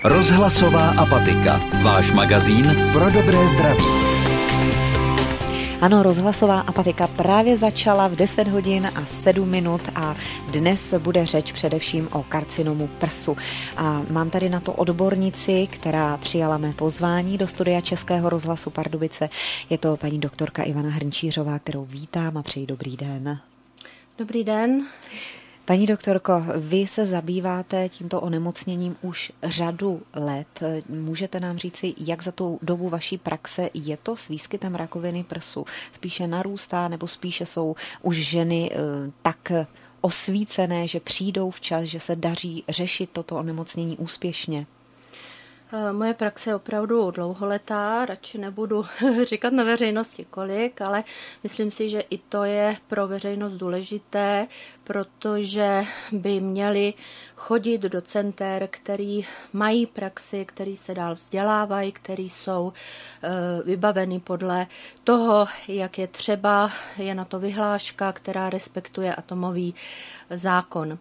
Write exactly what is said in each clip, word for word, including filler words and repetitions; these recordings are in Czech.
Rozhlasová apatika. Váš magazín pro dobré zdraví. Ano, rozhlasová apatika právě začala v deset hodin a sedm minut a dnes bude řeč především o karcinomu prsu. A mám tady na to odbornici, která přijala mé pozvání do studia Českého rozhlasu Pardubice. Je to paní doktorka Ivana Hrnčířová, kterou vítám a přeji dobrý den. Dobrý den. Paní doktorko, vy se zabýváte tímto onemocněním už řadu let. Můžete nám říci, jak za tu dobu vaší praxe je to s výskytem rakoviny prsu? Spíše narůstá nebo spíše jsou už ženy tak osvícené, že přijdou včas, že se daří řešit toto onemocnění úspěšně? Moje praxe je opravdu dlouholetá, radši nebudu říkat na veřejnosti kolik, ale myslím si, že i to je pro veřejnost důležité, protože by měli chodit do center, který mají praxi, který se dál vzdělávají, který jsou vybaveny podle toho, jak je třeba, je na to vyhláška, která respektuje atomový zákon.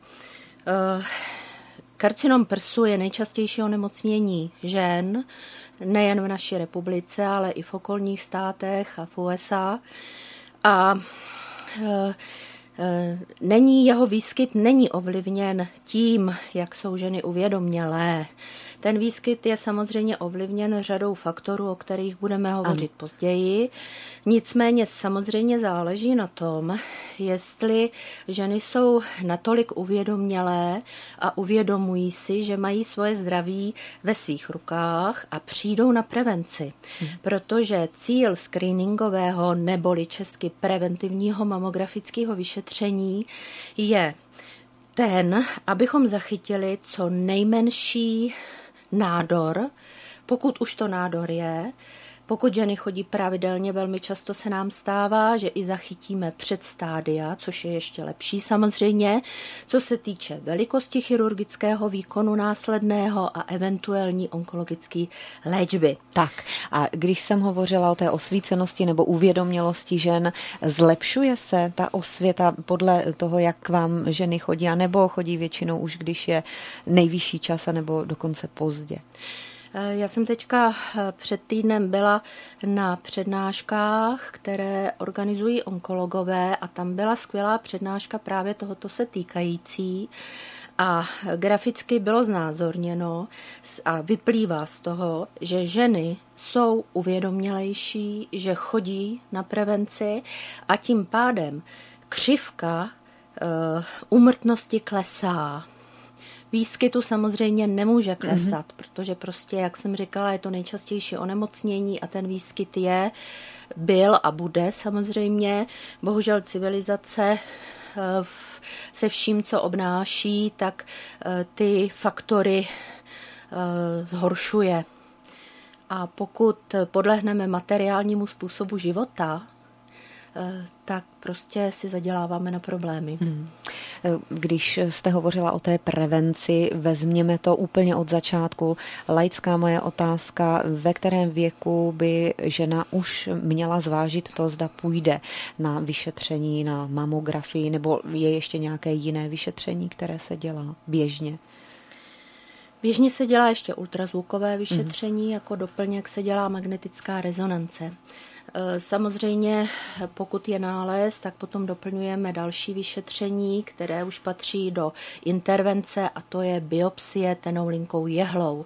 Karcinom prsu je nejčastější onemocnění žen, nejen v naší republice, ale i v okolních státech a v U S A. A e, e, není jeho výskyt není ovlivněn tím, jak jsou ženy uvědomělé. Ten výskyt je samozřejmě ovlivněn řadou faktorů, o kterých budeme hovořit ano. později. Nicméně samozřejmě záleží na tom, jestli ženy jsou natolik uvědomělé a uvědomují si, že mají svoje zdraví ve svých rukách a přijdou na prevenci. Hmm. Protože cíl screeningového neboli česky preventivního mamografického vyšetření je ten, abychom zachytili co nejmenší nádor, pokud už to nádor je. Pokud ženy chodí pravidelně, velmi často se nám stává, že i zachytíme předstádia, což je ještě lepší samozřejmě, co se týče velikosti chirurgického výkonu následného a eventuální onkologické léčby. Tak a když jsem hovořila o té osvícenosti nebo uvědomělosti žen, zlepšuje se ta osvěta podle toho, jak k vám ženy chodí, anebo chodí většinou už, když je nejvyšší čas, nebo dokonce pozdě? Já jsem teďka před týdnem byla na přednáškách, které organizují onkologové a tam byla skvělá přednáška právě tohoto se týkající a graficky bylo znázorněno a vyplývá z toho, že ženy jsou uvědomělejší, že chodí na prevenci a tím pádem křivka uh, úmrtnosti klesá. Výskytu samozřejmě nemůže klesat, mm-hmm. protože prostě, jak jsem říkala, je to nejčastější onemocnění a ten výskyt je, byl a bude samozřejmě. Bohužel civilizace se vším, co obnáší, tak ty faktory zhoršuje. A pokud podlehneme materiálnímu způsobu života, tak prostě si zaděláváme na problémy. Hmm. Když jste hovořila o té prevenci, vezměme to úplně od začátku. Laická moje otázka, ve kterém věku by žena už měla zvážit to, zda půjde na vyšetření, na mamografii, nebo je ještě nějaké jiné vyšetření, které se dělá běžně? Běžně se dělá ještě ultrazvukové vyšetření, hmm. jako doplněk se dělá magnetická rezonance. Samozřejmě, pokud je nález, tak potom doplňujeme další vyšetření, které už patří do intervence a to je biopsie tenoulinkou jehlou.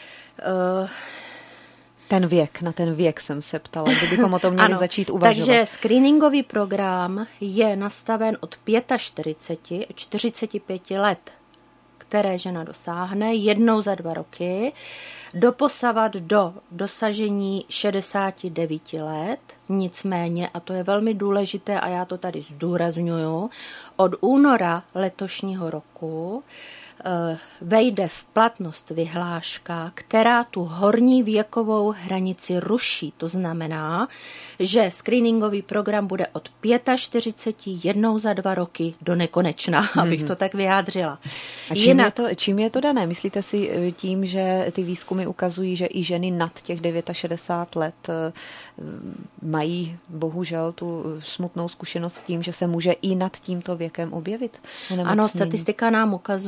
Ten věk, na ten věk jsem se ptala, kdybychom o tom měli ano, začít uvažovat. Takže screeningový program je nastaven od čtyřiceti pěti, čtyřiceti pěti let, které žena dosáhne jednou za dva roky, doposavat do dosažení šedesáti devíti let, nicméně, a to je velmi důležité a já to tady zdůrazňuju, od února letošního roku vejde v platnost vyhláška, která tu horní věkovou hranici ruší. To znamená, že screeningový program bude od čtyřiceti pěti jednou za dva roky do nekonečna, mm-hmm. abych to tak vyjádřila. A čím, Jinak... je to, čím je to dané? Myslíte si tím, že ty výzkumy ukazují, že i ženy nad těch šedesát devět let mají bohužel tu smutnou zkušenost s tím, že se může i nad tímto věkem objevit? Ano, statistika nám ukazuje, že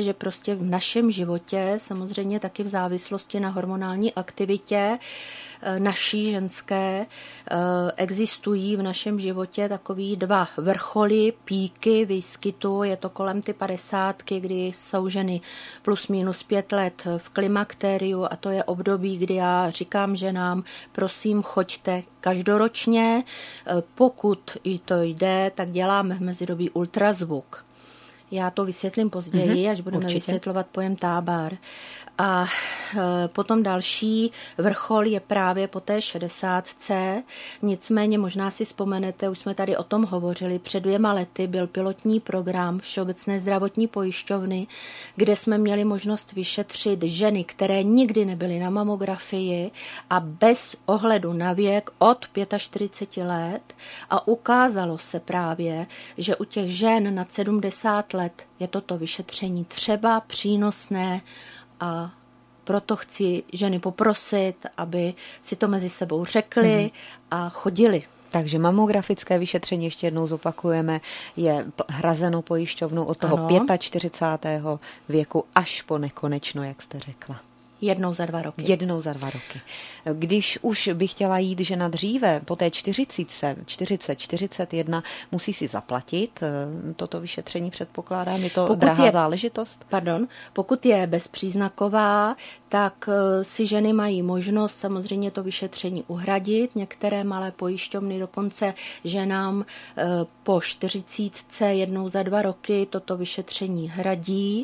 že prostě v našem životě, samozřejmě taky v závislosti na hormonální aktivitě naší ženské, existují v našem životě takový dva vrcholy, píky výskytu, je to kolem ty padesátky, kdy jsou ženy plus minus pět let v klimakteriu a to je období, kdy já říkám ženám, prosím, choďte každoročně, pokud i to jde, tak děláme v mezidobí ultrazvuk. Já to vysvětlím později, mm-hmm, až budeme určitě vysvětlovat pojem tábar. A e, potom další vrchol je právě po té šedesátce. Nicméně možná si vzpomenete, už jsme tady o tom hovořili, před dvěma lety byl pilotní program Všeobecné zdravotní pojišťovny, kde jsme měli možnost vyšetřit ženy, které nikdy nebyly na mamografii a bez ohledu na věk od čtyřicet pět let a ukázalo se právě, že u těch žen nad sedmdesát let je toto vyšetření třeba přínosné a proto chci ženy poprosit, aby si to mezi sebou řekli mm-hmm. a chodili. Takže mamografické vyšetření, ještě jednou zopakujeme, je hrazeno pojišťovnou od toho čtyřicátého pátého věku až po nekonečno, jak jste řekla. Jednou za dva roky. Jednou za dva roky. Když už bych chtěla jít žena dříve, po té čtyřicítce, čtyřicet, čtyřicet jedna, musí si zaplatit toto vyšetření, předpokládám, je to pokud drahá je, záležitost? Pardon, pokud je bezpříznaková, tak si ženy mají možnost samozřejmě to vyšetření uhradit. Některé malé pojišťovny dokonce ženám po čtyřicítce jednou za dva roky toto vyšetření hradí.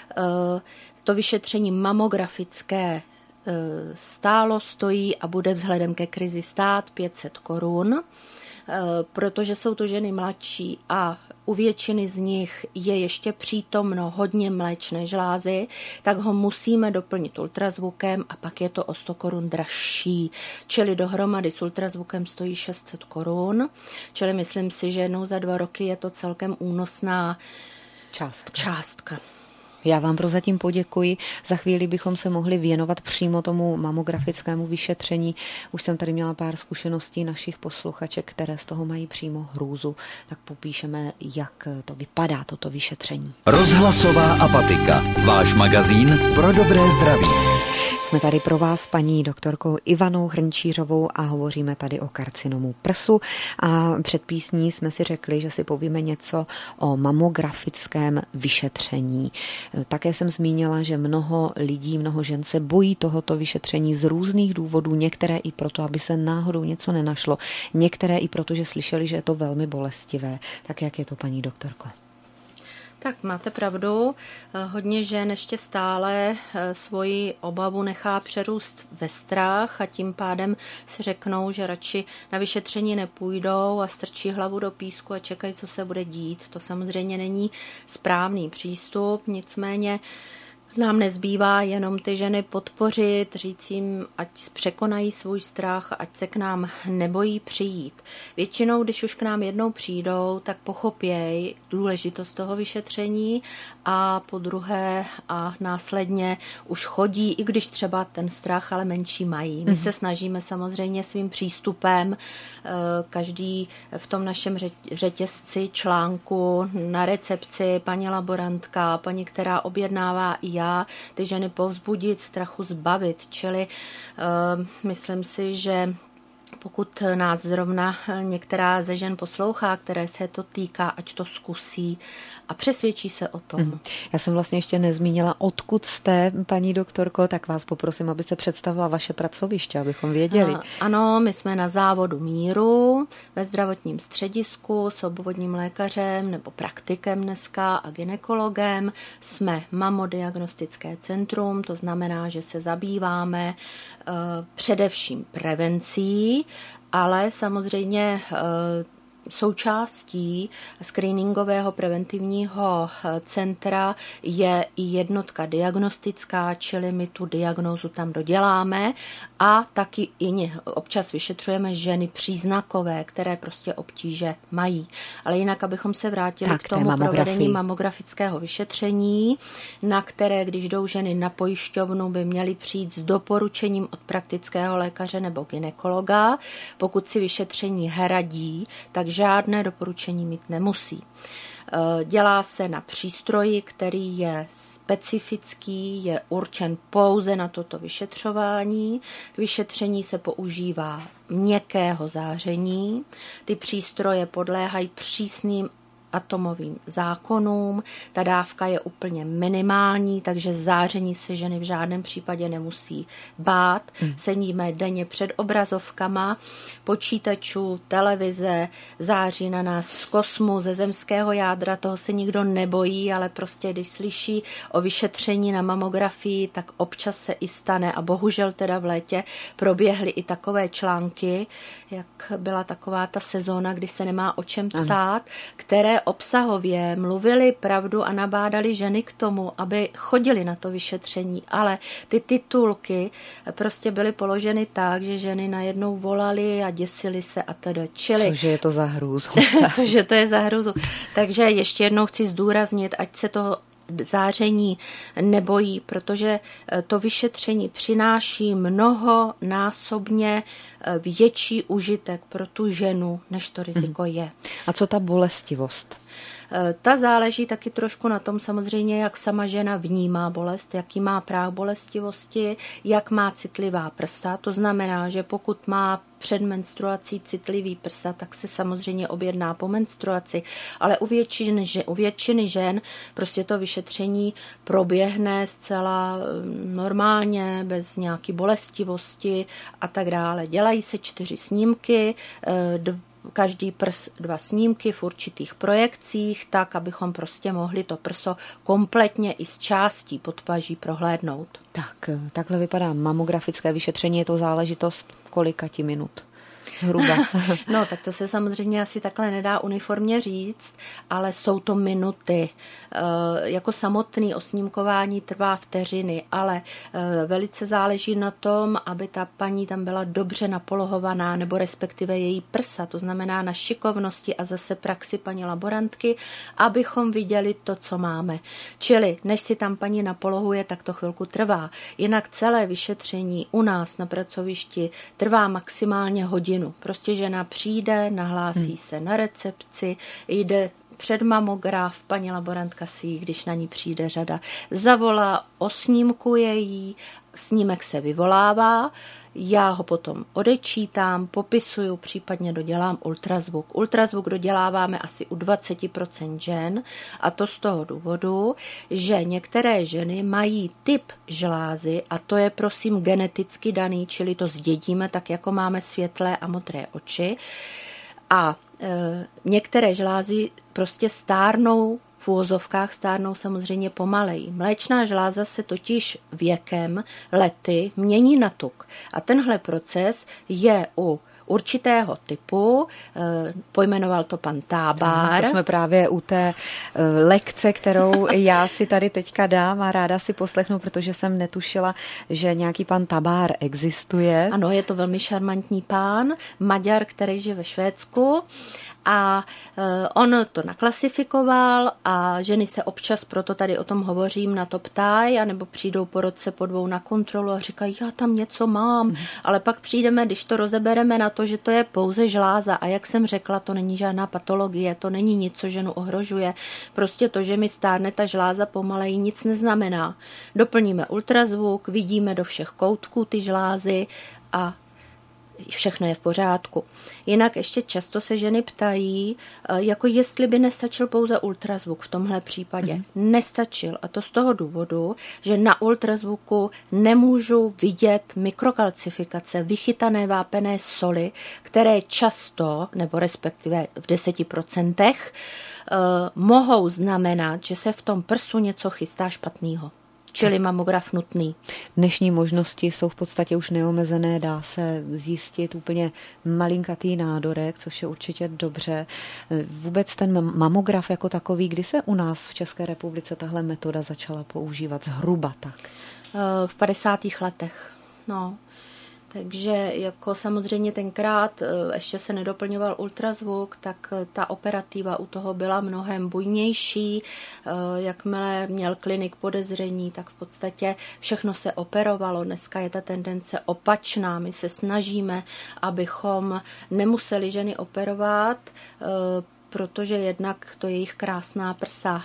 To vyšetření mamografické stálo, stojí a bude vzhledem ke krizi stát pět set korun, protože jsou to ženy mladší a u většiny z nich je ještě přítomno hodně mléčné žlázy, tak ho musíme doplnit ultrazvukem a pak je to o sto korun dražší. Čili dohromady s ultrazvukem stojí šest set korun, čili myslím si, že jednou za dva roky je to celkem únosná částka. částka. Já vám prozatím poděkuji. Za chvíli bychom se mohli věnovat přímo tomu mamografickému vyšetření. Už jsem tady měla pár zkušeností našich posluchaček, které z toho mají přímo hrůzu. Tak popíšeme, jak to vypadá, toto vyšetření. Rozhlasová apatika. Váš magazín pro dobré zdraví. Jsme tady pro vás paní doktorkou Ivanou Hrnčířovou a hovoříme tady o karcinomu prsu. A před písní jsme si řekli, že si povíme něco o mamografickém vyšetření. Také jsem zmínila, že mnoho lidí, mnoho žen se bojí tohoto vyšetření z různých důvodů, některé i proto, aby se náhodou něco nenašlo, některé i proto, že slyšeli, že je to velmi bolestivé. Tak jak je to, paní doktorko? Tak máte pravdu, hodně žen ještě stále svoji obavu nechá přerůst ve strach a tím pádem si řeknou, že radši na vyšetření nepůjdou a strčí hlavu do písku a čekají, co se bude dít. To samozřejmě není správný přístup, nicméně nám nezbývá jenom ty ženy podpořit, říct jim, ať překonají svůj strach, ať se k nám nebojí přijít. Většinou, když už k nám jednou přijdou, tak pochopějí důležitost toho vyšetření a po druhé a následně už chodí, i když třeba ten strach ale menší mají. My mm. se snažíme samozřejmě svým přístupem, každý v tom našem řetězci článku na recepci, paní laborantka, paní, která objednává i já, ty ženy povzbudit, strachu zbavit, čili uh, myslím si, že pokud nás zrovna některá ze žen poslouchá, které se to týká, ať to zkusí a přesvědčí se o tom. Já jsem vlastně ještě nezmínila, odkud jste, paní doktorko, tak vás poprosím, abyste představila vaše pracoviště, abychom věděli. Ano, my jsme na závodu Míru ve zdravotním středisku s obvodním lékařem nebo praktikem dneska a gynekologem. Jsme mamodiagnostické centrum, to znamená, že se zabýváme uh, především prevencí, ale samozřejmě součástí screeningového preventivního centra je i jednotka diagnostická, čili my tu diagnózu tam doděláme a taky i občas vyšetřujeme ženy příznakové, které prostě obtíže mají. Ale jinak, abychom se vrátili tak, k tomu provedení mamografického vyšetření, na které, když jdou ženy na pojišťovnu, by měly přijít s doporučením od praktického lékaře nebo gynekologa. Pokud si vyšetření hradí, tak žádné doporučení mít nemusí. Dělá se na přístroji, který je specifický, je určen pouze na toto vyšetřování. K vyšetření se používá měkkého záření. Ty přístroje podléhají přísným atomovým zákonům. Ta dávka je úplně minimální, takže záření se ženy v žádném případě nemusí bát. Hmm. Sedíme denně před obrazovkama počítačů, televize, září na nás z kosmu, ze zemského jádra, toho se nikdo nebojí, ale prostě když slyší o vyšetření na mamografii, tak občas se i stane a bohužel teda v létě proběhly i takové články, jak byla taková ta sezóna, kdy se nemá o čem psát, ano. které obsahově mluvili pravdu a nabádali ženy k tomu, aby chodili na to vyšetření, ale ty titulky prostě byly položeny tak, že ženy najednou volaly a děsily se a teda. Čili, cože je to za hrůzu. cože to je za hrůzu. Takže ještě jednou chci zdůraznit, ať se toho záření nebojí, protože to vyšetření přináší mnohonásobně větší užitek pro tu ženu, než to riziko je. A co ta bolestivost? Ta záleží taky trošku na tom samozřejmě, jak sama žena vnímá bolest, jaký má práh bolestivosti, jak má citlivá prsa. To znamená, že pokud má před menstruací citlivý prsa, tak se samozřejmě objedná po menstruaci, ale u většiny, u většiny žen prostě to vyšetření proběhne zcela normálně, bez nějaký bolestivosti a tak dále. Dělají se čtyři snímky, každý prs dva snímky v určitých projekcích, tak, abychom prostě mohli to prso kompletně i z částí podpaží prohlédnout. Tak, takhle vypadá mamografické vyšetření, je to záležitost kolika ti minut? Hruba. No, tak to se samozřejmě asi takhle nedá uniformně říct, ale jsou to minuty. E, jako samotný osnímkování trvá vteřiny, ale e, velice záleží na tom, aby ta paní tam byla dobře napolohovaná, nebo respektive její prsa, to znamená na šikovnosti a zase praxi paní laborantky, abychom viděli to, co máme. Čili, než si tam paní napolohuje, tak to chvilku trvá. Jinak celé vyšetření u nás na pracovišti trvá maximálně hodinu. Prostě žena přijde, nahlásí hmm. se na recepci, jde před mamograf, paní laborantka si ji, když na ní přijde řada, zavolá, osnímkuje jí, snímek se vyvolává, já ho potom odečítám, popisuju, případně dodělám ultrazvuk. Ultrazvuk doděláváme asi u dvacet procent žen a to z toho důvodu, že některé ženy mají typ žlázy a to je prosím geneticky daný, čili to zdědíme tak, jako máme světlé a modré oči. A e, některé žlázy prostě stárnou, v úvozovkách stárnou samozřejmě pomaleji. Mléčná žláza se totiž věkem, lety mění na tuk. A tenhle proces je u určitého typu, pojmenoval to pan Tábár. To jsme právě u té lekce, kterou já si tady teďka dám a ráda si poslechnu, protože jsem netušila, že nějaký pan Tábár existuje. Ano, je to velmi šarmantní pán, Maďar, který žije ve Švédsku a on to naklasifikoval a ženy se občas, proto tady o tom hovořím, na to ptají, anebo přijdou po roce po dvou na kontrolu a říkají, já tam něco mám, mm. ale pak přijdeme, když to rozebereme na to, že to je pouze žláza a jak jsem řekla, to není žádná patologie, to není nic, co ženu ohrožuje. Prostě to, že mi stárne ta žláza pomaleji, nic neznamená. Doplníme ultrazvuk, vidíme do všech koutků ty žlázy a všechno je v pořádku. Jinak ještě často se ženy ptají, jako jestli by nestačil pouze ultrazvuk v tomhle případě. Mm. Nestačil a to z toho důvodu, že na ultrazvuku nemůžu vidět mikrokalcifikace, vychytané vápené soli, které často, nebo respektive v deseti procentech, mohou znamenat, že se v tom prsu něco chystá špatného. Čili mamograf nutný. Dnešní možnosti jsou v podstatě už neomezené, dá se zjistit úplně malinkatý nádorek, což je určitě dobře. Vůbec ten mamograf jako takový, kdy se u nás v České republice tahle metoda začala používat zhruba tak? V padesátých letech, no. Takže jako samozřejmě tenkrát ještě se nedoplňoval ultrazvuk, tak ta operativa u toho byla mnohem bujnější. Jakmile měl klinik podezření, tak v podstatě všechno se operovalo. Dneska je ta tendence opačná. My se snažíme, abychom nemuseli ženy operovat, protože jednak to jejich krásná prsa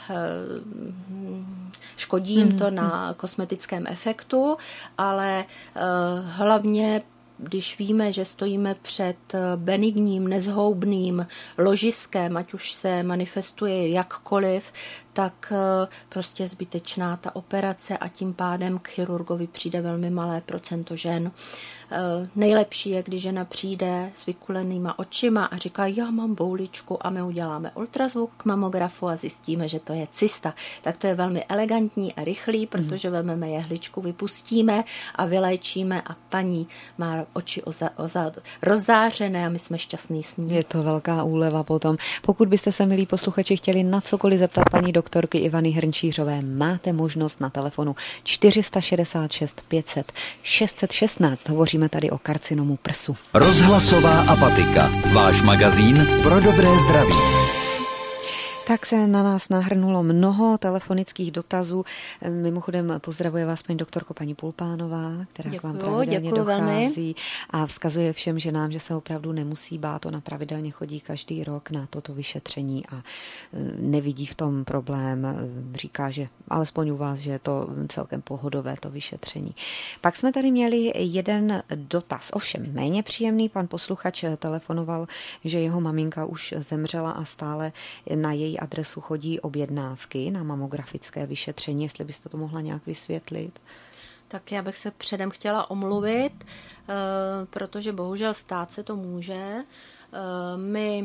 škodí jim to na kosmetickém efektu, ale hlavně když víme, že stojíme před benigním, nezhoubným ložiskem, ať už se manifestuje jakkoliv, tak prostě zbytečná ta operace a tím pádem k chirurgovi přijde velmi malé procento žen. Nejlepší je, když žena přijde s vykulenýma očima a říká, já mám bouličku a my uděláme ultrazvuk k mamografu a zjistíme, že to je cysta. Tak to je velmi elegantní a rychlý, protože vezmeme jehličku, vypustíme a vyléčíme a paní má oči oza, oza, rozzářené a my jsme šťastní s ní. Je to velká úleva potom. Pokud byste se, milí posluchači, chtěli na cokoliv zeptat paní doktorky Ivany Hrnčířové, máte možnost na telefonu čtyři šedesát šest pět set šest set šestnáct. Hovoříme tady o karcinomu prsu. Rozhlasová apatika. Váš magazín pro dobré zdraví. Tak se na nás nahrnulo mnoho telefonických dotazů. Mimochodem pozdravuje vás paní doktorko paní Pulpánová, která děkuju, k vám pravidelně dochází velmi. A vzkazuje všem ženám, že se opravdu nemusí bát, ona pravidelně chodí každý rok na toto vyšetření a nevidí v tom problém. Říká, že alespoň u vás, že je to celkem pohodové to vyšetření. Pak jsme tady měli jeden dotaz, ovšem méně příjemný. Pan posluchač telefonoval, že jeho maminka už zemřela a stále na její adresu chodí objednávky na mamografické vyšetření, jestli byste to mohla nějak vysvětlit. Tak já bych se předem chtěla omluvit, protože bohužel stát se to může. My,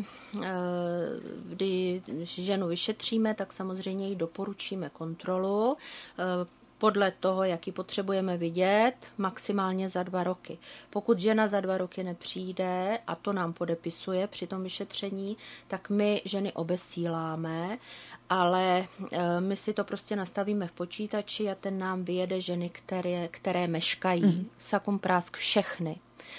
když ženu vyšetříme, tak samozřejmě jí doporučíme kontrolu podle toho, jaký potřebujeme vidět, maximálně za dva roky. Pokud žena za dva roky nepřijde a to nám podepisuje při tom vyšetření, tak my ženy obesíláme, ale my si to prostě nastavíme v počítači a ten nám vyjede ženy, které, které meškají. Mm. Sakum prásk všechny.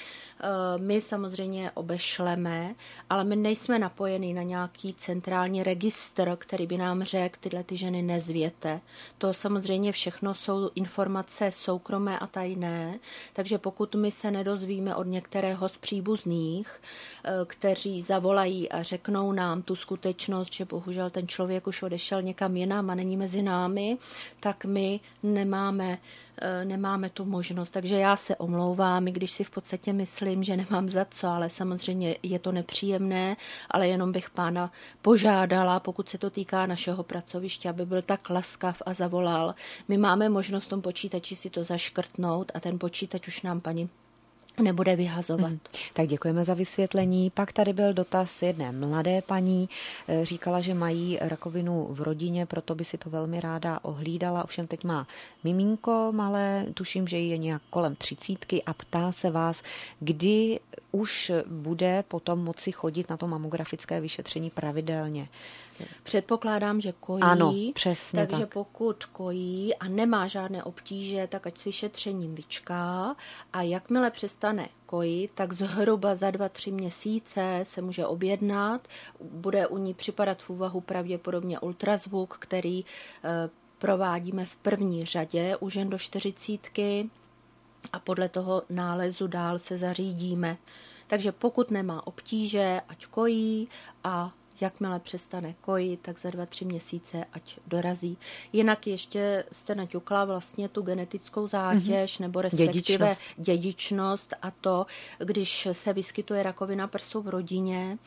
My samozřejmě obešleme, ale my nejsme napojení na nějaký centrální registr, který by nám řekl, tyhle ty ženy nezvěte. To samozřejmě všechno jsou informace soukromé a tajné, takže pokud my se nedozvíme od některého z příbuzných, kteří zavolají a řeknou nám tu skutečnost, že bohužel ten člověk už odešel někam jinam a není mezi námi, tak my nemáme nemáme tu možnost, takže já se omlouvám, i když si v podstatě myslím, že nemám za co, ale samozřejmě je to nepříjemné, ale jenom bych pána požádala, pokud se to týká našeho pracoviště, aby byl tak laskav a zavolal. My máme možnost v tom počítači si to zaškrtnout a ten počítač už nám paní nebude vyhazovat. Hmm. Tak děkujeme za vysvětlení. Pak tady byl dotaz jedné mladé paní. Říkala, že mají rakovinu v rodině, proto by si to velmi ráda ohlídala. Ovšem teď má miminko malé, tuším, že je nějak kolem třicítky a ptá se vás, kdy už bude potom moci chodit na to mamografické vyšetření pravidelně. Předpokládám, že kojí, ano, přesně takže tak. Pokud kojí a nemá žádné obtíže, tak ať s vyšetřením vyčká a jakmile přestane kojit, tak zhruba za dva, tři měsíce se může objednat, bude u ní připadat v úvahu pravděpodobně ultrazvuk, který e, provádíme v první řadě u žen do čtyřicítky a podle toho nálezu dál se zařídíme. Takže pokud nemá obtíže, ať kojí a jakmile přestane kojit, tak za dva, tři měsíce ať dorazí. Jinak ještě jste naťukla vlastně tu genetickou zátěž, mm-hmm. nebo respektive dědičnost. dědičnost a to, když se vyskytuje rakovina prsu v rodině,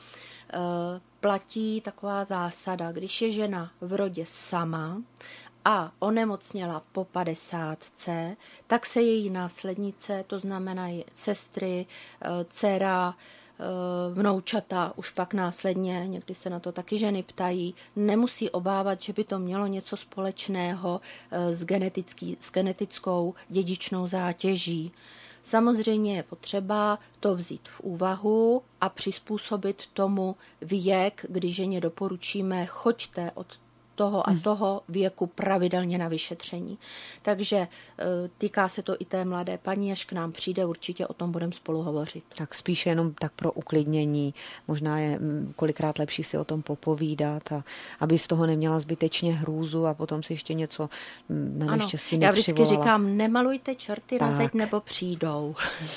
platí taková zásada, když je žena v rodě sama a onemocněla po padesátce, tak se její následnice, to znamená sestry, dcera, vnoučata, už pak následně, někdy se na to taky ženy ptají, nemusí obávat, že by to mělo něco společného s, genetický, s genetickou dědičnou zátěží. Samozřejmě je potřeba to vzít v úvahu a přizpůsobit tomu věk, kdy ženě doporučíme, choďte od toho a toho věku pravidelně na vyšetření. Takže týká se to i té mladé paní, až k nám přijde, určitě o tom budeme spolu hovořit. Tak spíše jenom tak pro uklidnění, možná je kolikrát lepší si o tom popovídat, a aby z toho neměla zbytečně hrůzu a potom si ještě něco na neštěstí nepřivolala. Já vždycky říkám, nemalujte čerty na zeď, nebo přijdou.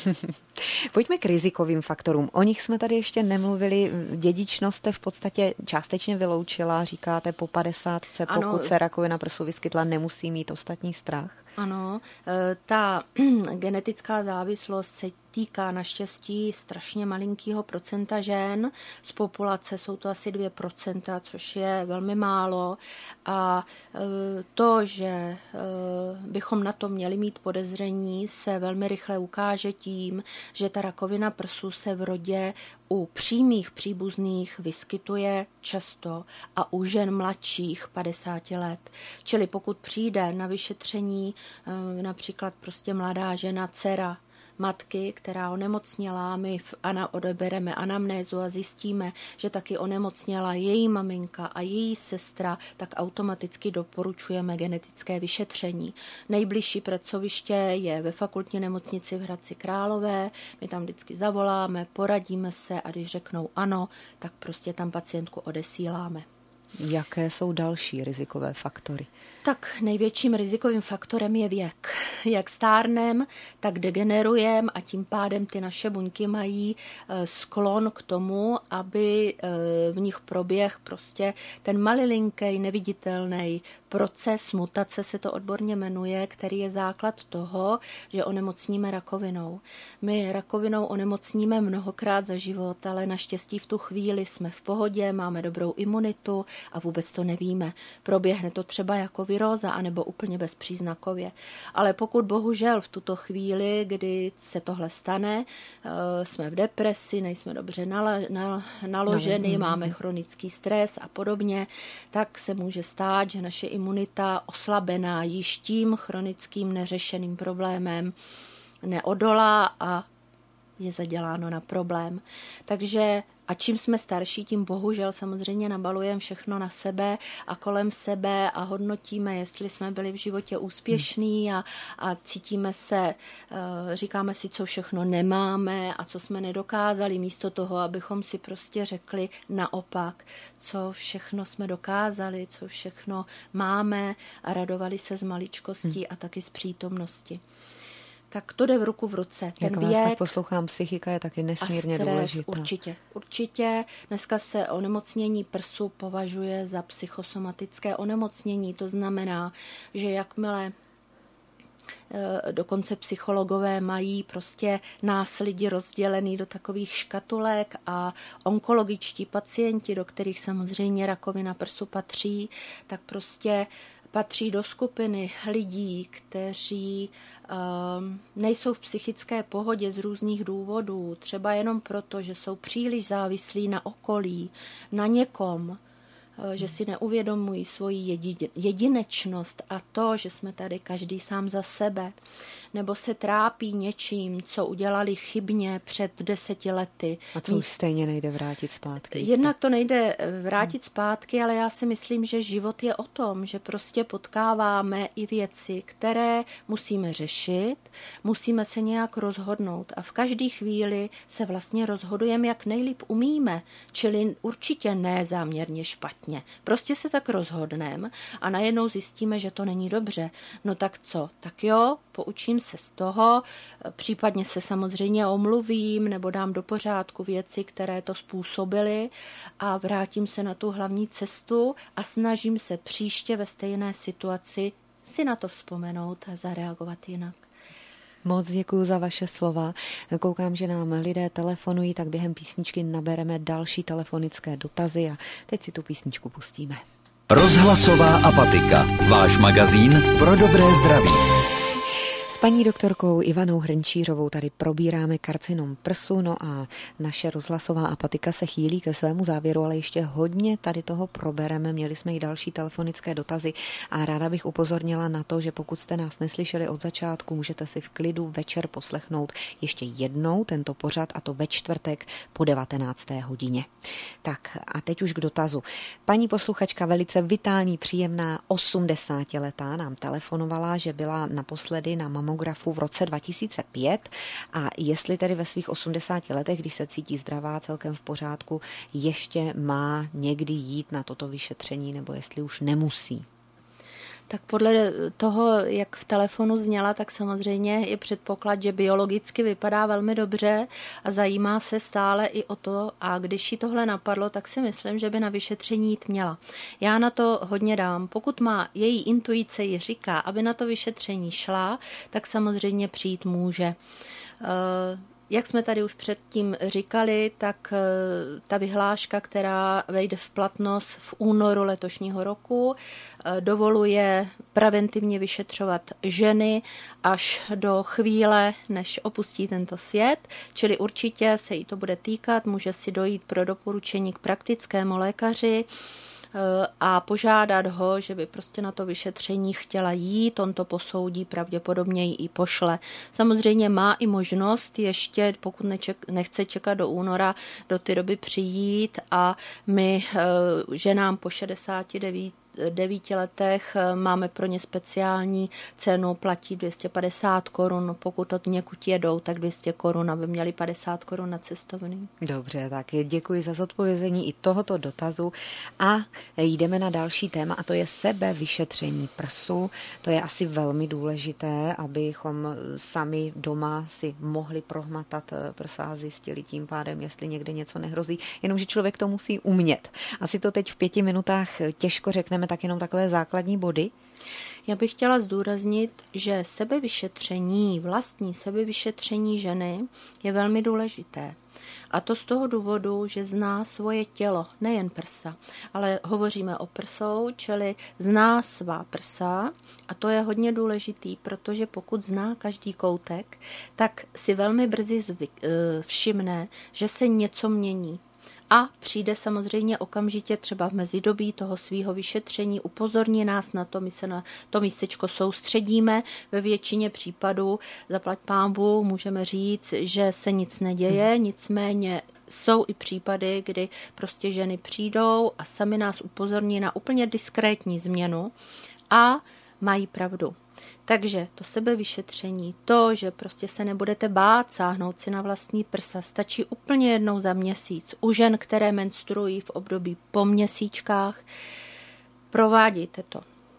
Pojďme k rizikovým faktorům. O nich jsme tady ještě nemluvili. Dědičnost jste v podstatě částečně vyloučila, říkáte po padesátce, pokud ano. se rakovina prsu vyskytla, nemusí mít ostatní strach. Ano, ta genetická závislost se týká naštěstí strašně malinkého procenta žen. Z populace jsou to asi dvě procenta, což je velmi málo. A to, že bychom na to měli mít podezření, se velmi rychle ukáže tím, že ta rakovina prsu se v rodě u přímých příbuzných vyskytuje často a u žen mladších padesáti let. Čili pokud přijde na vyšetření například prostě mladá žena, dcera matky, která onemocněla, my v ana, odebereme anamnézu a zjistíme, že taky onemocněla její maminka a její sestra, tak automaticky doporučujeme genetické vyšetření. Nejbližší pracoviště je ve fakultní nemocnici v Hradci Králové, my tam vždycky zavoláme, poradíme se a když řeknou ano, tak prostě tam pacientku odesíláme. Jaké jsou další rizikové faktory? Tak největším rizikovým faktorem je věk. Jak stárnem, tak degenerujeme a tím pádem ty naše buňky mají sklon k tomu, aby v nich proběh prostě ten malilinký, neviditelný proces mutace, se to odborně jmenuje, který je základ toho, že onemocníme rakovinou. My rakovinou onemocníme mnohokrát za život, ale naštěstí v tu chvíli jsme v pohodě, máme dobrou imunitu a vůbec to nevíme. Proběhne to třeba jako viróza, anebo úplně bezpříznakově. Ale pokud bohužel v tuto chvíli, kdy se tohle stane, jsme v depresi, nejsme dobře naloženi, no, máme chronický stres a podobně, tak se může stát, že naše imunita oslabená již tím chronickým neřešeným problémem neodolá a je zaděláno na problém. Takže a čím jsme starší, tím bohužel samozřejmě nabalujeme všechno na sebe a kolem sebe a hodnotíme, jestli jsme byli v životě úspěšní a, a cítíme se, říkáme si, co všechno nemáme a co jsme nedokázali, místo toho, abychom si prostě řekli naopak, co všechno jsme dokázali, co všechno máme a radovali se z maličkostí hmm. a taky z přítomnosti. Tak to jde v ruku v ruce. Ten Jak věk, vás tak poslouchám, psychika je taky nesmírně a stres, důležitá. Určitě, určitě. Dneska se onemocnění prsu považuje za psychosomatické onemocnění. To znamená, že jakmile dokonce psychologové mají prostě nás lidi rozdělený do takových škatulek a onkologičtí pacienti, do kterých samozřejmě rakovina prsu patří, tak prostě patří do skupiny lidí, kteří um, nejsou v psychické pohodě z různých důvodů, třeba jenom proto, že jsou příliš závislí na okolí, na někom, že si neuvědomují svoji jedinečnost a to, že jsme tady každý sám za sebe, nebo se trápí něčím, co udělali chybně před deseti lety. A co už stejně nejde vrátit zpátky. Jednak to nejde vrátit zpátky, ale já si myslím, že život je o tom, že prostě potkáváme i věci, které musíme řešit, musíme se nějak rozhodnout a v každé chvíli se vlastně rozhodujeme, jak nejlíp umíme, čili určitě ne záměrně špatně. Prostě se tak rozhodneme a najednou zjistíme, že to není dobře. No tak co? Tak jo, poučím se z toho, případně se samozřejmě omluvím nebo dám do pořádku věci, které to způsobily a vrátím se na tu hlavní cestu a snažím se příště ve stejné situaci si na to vzpomenout a zareagovat jinak. Moc děkuji za vaše slova. Koukám, že nám lidé telefonují, tak během písničky nabereme další telefonické dotazy a teď si tu písničku pustíme. Rozhlasová apatika. Váš magazín pro dobré zdraví. S paní doktorkou Ivanou Hrnčířovou tady probíráme karcinom prsu, no a naše rozhlasová apatika se chýlí ke svému závěru, ale ještě hodně tady toho probereme. Měli jsme i další telefonické dotazy a ráda bych upozornila na to, že pokud jste nás neslyšeli od začátku, můžete si v klidu večer poslechnout ještě jednou tento pořad, a to ve čtvrtek po devatenácté hodině. Tak a teď už k dotazu. Paní posluchačka, velice vitální, příjemná, osmdesátiletá, nám telefonovala, že byla naposledy na mamografu v roce dva tisíce pět a jestli tedy ve svých osmdesáti letech, když se cítí zdravá, celkem v pořádku, ještě má někdy jít na toto vyšetření, nebo jestli už nemusí. Tak podle toho, jak v telefonu zněla, tak samozřejmě je předpoklad, že biologicky vypadá velmi dobře a zajímá se stále i o to, a když jí tohle napadlo, tak si myslím, že by na vyšetření jít měla. Já na to hodně dám. Pokud má její intuice ji říká, aby na to vyšetření šla, tak samozřejmě přijít může. Jak jsme tady už předtím říkali, tak ta vyhláška, která vejde v platnost v únoru letošního roku, dovoluje preventivně vyšetřovat ženy až do chvíle, než opustí tento svět, čili určitě se jí to bude týkat, může si dojít pro doporučení k praktickému lékaři a požádat ho, že by prostě na to vyšetření chtěla jít, on to posoudí, pravděpodobně ji i pošle. Samozřejmě má i možnost ještě, pokud neček, nechce čekat do února, do té doby přijít a my ženám po šedesáti devíti letech máme pro ně speciální cenu, platí dvě stě padesát korun, pokud od někud jedou, tak dvě stě korun, aby měli padesát korun na cestovný. Dobře, tak děkuji za zodpovězení i tohoto dotazu a jdeme na další téma, a to je sebevyšetření prsu. To je asi velmi důležité, abychom sami doma si mohli prohmatat prsa a zjistili tím pádem, jestli někde něco nehrozí, jenomže člověk to musí umět. Asi to teď v pěti minutách těžko řekneme, tak jenom takové základní body. Já bych chtěla zdůraznit, že sebevyšetření, vlastní sebevyšetření ženy je velmi důležité. A to z toho důvodu, že zná svoje tělo, nejen prsa, ale hovoříme o prsou, čili zná svá prsa a to je hodně důležitý, protože pokud zná každý koutek, tak si velmi brzy zvyk, všimne, že se něco mění. A přijde samozřejmě okamžitě třeba v mezidobí toho svého vyšetření, upozorní nás na to, my se na to místečko soustředíme. Ve většině případů, zaplať pánbůh, můžeme říct, že se nic neděje, nicméně jsou i případy, kdy prostě ženy přijdou a sami nás upozorní na úplně diskrétní změnu a mají pravdu. Takže to sebevyšetření, to, že prostě se nebudete bát sáhnout si na vlastní prsa, stačí úplně jednou za měsíc. U žen, které menstruují v období po měsíčkách, provádějte to.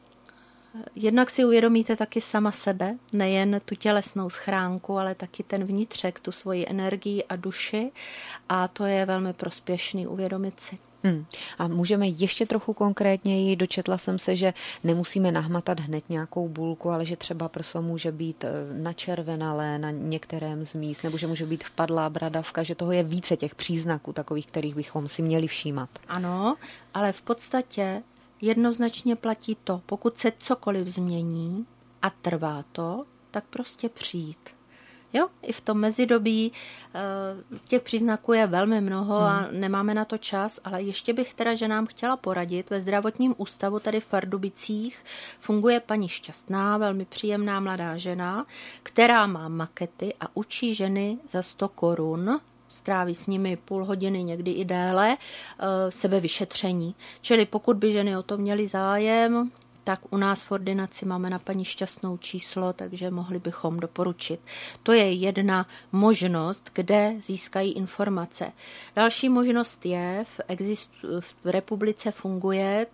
Jednak si uvědomíte taky sama sebe, nejen tu tělesnou schránku, ale taky ten vnitřek, tu svoji energii a duši, a to je velmi prospěšný uvědomit si. Hmm. A můžeme ještě trochu konkrétněji, dočetla jsem se, že nemusíme nahmatat hned nějakou bulku, ale že třeba prso může být načervenalé na některém z míst, nebo že může být vpadlá bradavka, že toho je více těch příznaků takových, kterých bychom si měli všímat. Ano, ale v podstatě jednoznačně platí to, pokud se cokoliv změní a trvá to, tak prostě přijít. Jo, i v tom mezidobí těch příznaků je velmi mnoho a hmm. nemáme na to čas, ale ještě bych teda, že nám chtěla poradit. Ve zdravotním ústavu tady v Pardubicích funguje paní Šťastná, velmi příjemná mladá žena, která má makety a učí ženy za sto korun, stráví s nimi půl hodiny, někdy i déle, sebevyšetření. Čili pokud by ženy o to měly zájem, tak u nás v ordinaci máme na paní Šťastnou číslo, takže mohli bychom doporučit. To je jedna možnost, kde získají informace. Další možnost je, v, exist- v republice funguje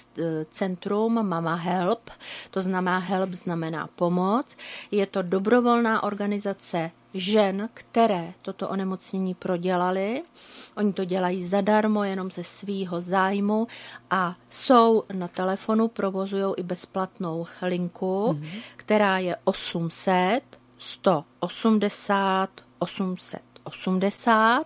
centrum Mama Help, to znamená help znamená pomoc. Je to dobrovolná organizace žen, které toto onemocnění prodělali. Oni to dělají zadarmo, jenom ze svýho zájmu a jsou na telefonu, provozují i bezplatnou linku, mm-hmm. která je osm set sto osmdesát osm set osmdesát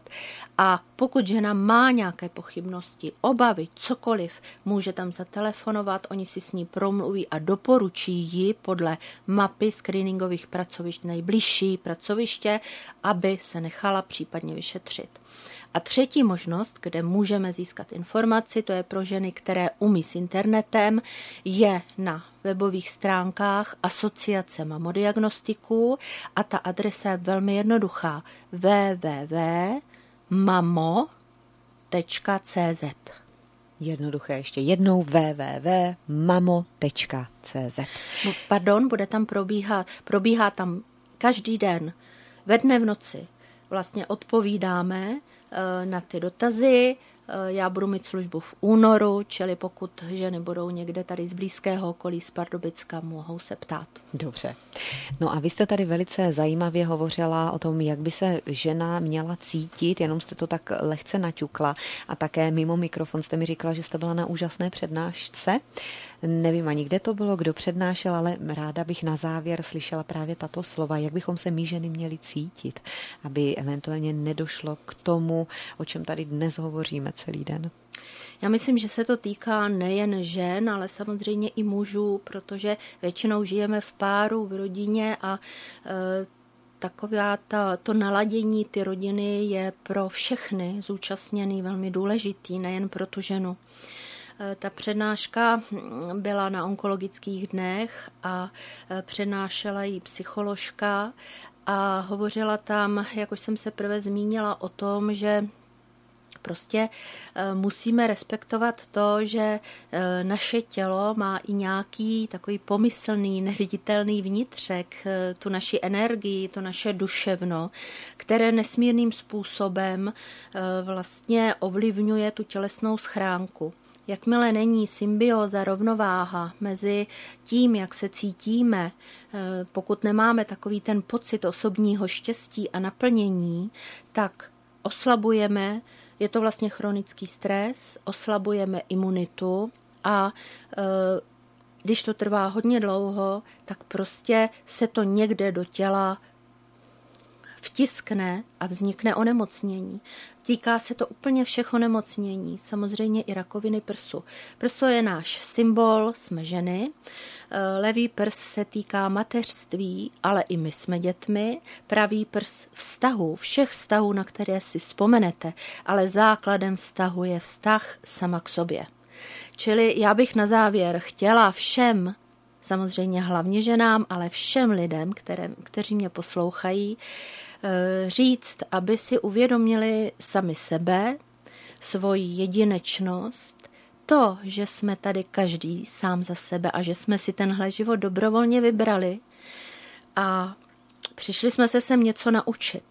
a pokud žena má nějaké pochybnosti, obavy, cokoliv, může tam zatelefonovat, oni si s ní promluví a doporučí ji podle mapy screeningových pracovišť nejbližší pracoviště, aby se nechala případně vyšetřit. A třetí možnost, kde můžeme získat informaci, to je pro ženy, které umí s internetem, je na webových stránkách Asociace mamodiagnostiků a ta adresa je velmi jednoduchá w w w tečka mamo tečka c z. Jednoduché ještě jednou w w w tečka mamo tečka c z. No, pardon, bude tam probíhat, probíhá tam každý den, ve dne v noci. Vlastně odpovídáme na ty dotazy. Já budu mít službu v únoru, čili pokud ženy budou někde tady z blízkého okolí z Pardubicka, mohou se ptát. Dobře. No a vy jste tady velice zajímavě hovořila o tom, jak by se žena měla cítit, jenom jste to tak lehce naťukla a také mimo mikrofon jste mi říkala, že jste byla na úžasné přednášce. Nevím ani, kde to bylo, kdo přednášel, ale ráda bych na závěr slyšela právě tato slova, jak bychom se my ženy měli cítit, aby eventuálně nedošlo k tomu, o čem tady dnes hovoříme celý den. Já myslím, že se to týká nejen žen, ale samozřejmě i mužů, protože většinou žijeme v páru, v rodině a e, taková ta, to naladění ty rodiny je pro všechny zúčastněný velmi důležitý, nejen pro tu ženu. Ta přednáška byla na onkologických dnech a přednášela ji psycholožka a hovořila tam, jak už jsem se prvé zmínila, o tom, že prostě musíme respektovat to, že naše tělo má i nějaký takový pomyslný, neviditelný vnitřek, tu naši energii, to naše duševno, které nesmírným způsobem vlastně ovlivňuje tu tělesnou schránku. Jakmile není symbióza, rovnováha mezi tím, jak se cítíme, pokud nemáme takový ten pocit osobního štěstí a naplnění, tak oslabujeme, je to vlastně chronický stres, oslabujeme imunitu a když to trvá hodně dlouho, tak prostě se to někde do těla vtiskne a vznikne onemocnění. Týká se to úplně všech onemocnění, samozřejmě i rakoviny prsu. Prso je náš symbol, jsme ženy, levý prs se týká mateřství, ale i my jsme dětmi, pravý prs vztahu, všech vztahů, na které si vzpomenete, ale základem vztahu je vztah sama k sobě. Čili já bych na závěr chtěla všem, samozřejmě hlavně ženám, ale všem lidem, které, kteří mě poslouchají, říct, aby si uvědomili sami sebe, svoji jedinečnost, to, že jsme tady každý sám za sebe a že jsme si tenhle život dobrovolně vybrali a přišli jsme se sem něco naučit.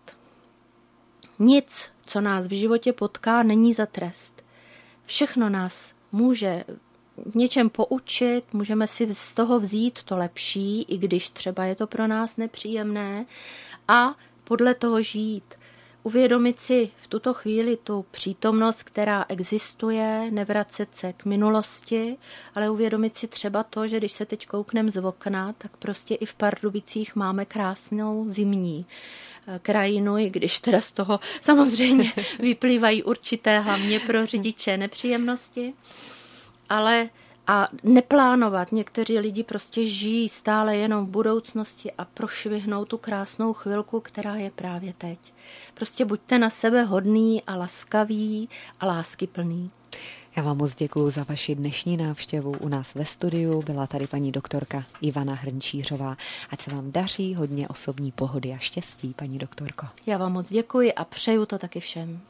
Nic, co nás v životě potká, není za trest. Všechno nás může v něčem poučit, můžeme si z toho vzít to lepší, i když třeba je to pro nás nepříjemné, a podle toho žít. Uvědomit si v tuto chvíli tu přítomnost, která existuje, nevracet se k minulosti, ale uvědomit si třeba to, že když se teď koukneme z okna, tak prostě i v Pardubicích máme krásnou zimní krajinu, i když teda z toho samozřejmě vyplývají určité, hlavně pro řidiče, nepříjemnosti, ale a neplánovat. Někteří lidi prostě žijí stále jenom v budoucnosti a prošvihnou tu krásnou chvilku, která je právě teď. Prostě buďte na sebe hodný a laskavý a láskyplný. Já vám moc děkuju za vaši dnešní návštěvu u nás ve studiu. Byla tady paní doktorka Ivana Hrnčířová. Ať se vám daří, hodně osobní pohody a štěstí, paní doktorko. Já vám moc děkuji a přeju to taky všem.